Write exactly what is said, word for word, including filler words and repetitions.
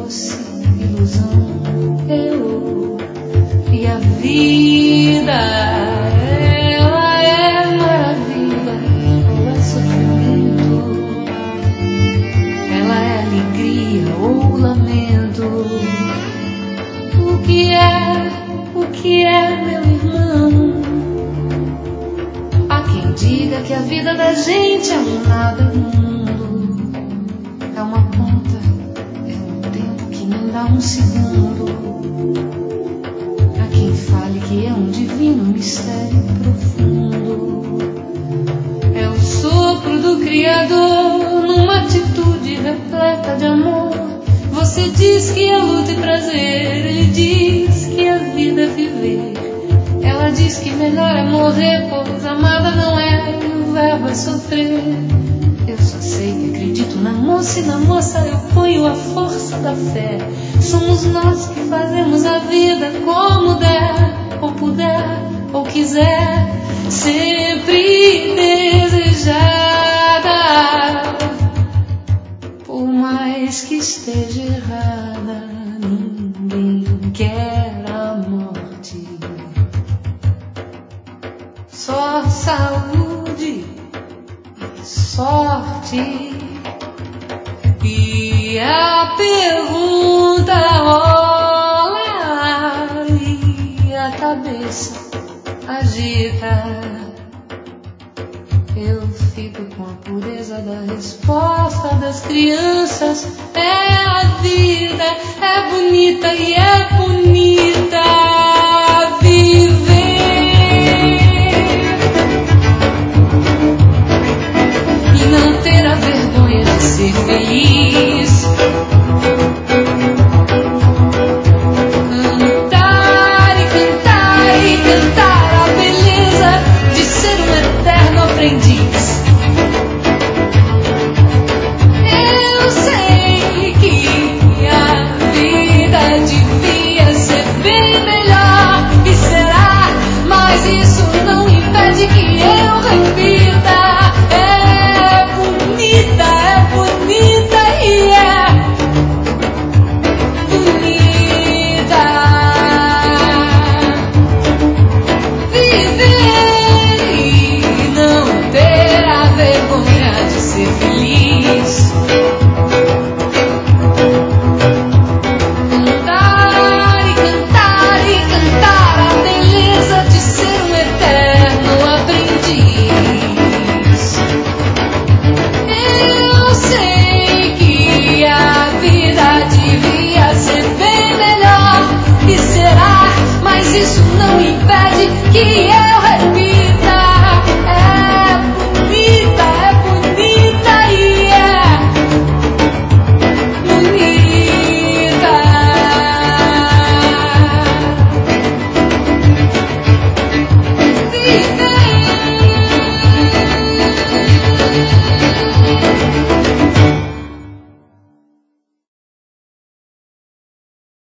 doce ilusão. Eu e a vida, ela é maravilha ou é sofrimento, ela é alegria ou lamento. O que é, o que é, meu irmão? Há quem diga que a vida da gente é um nada imundo, é uma ponta, é um tempo que nem dá um segundo. Há quem fale que é um divino mistério profundo, é o sopro do Criador numa atitude repleta de amor. Você diz que é luta e prazer, ele diz que a vida é viver. Ela diz que melhor é morrer, pois amada não é, e o verbo é sofrer. Eu só sei que acredito na moça, e na moça eu ponho a força da fé. Somos nós que fazemos a vida como der, ou puder, ou quiser, sempre desejada. Por mais que esteja errada, ninguém quer a morte. Só saúde e sorte. E a pergunta rola e a cabeça agita. Eu fico com a pureza da resposta das crianças. É a vida, é bonita e é bonita viver. E não ter a vergonha de ser feliz.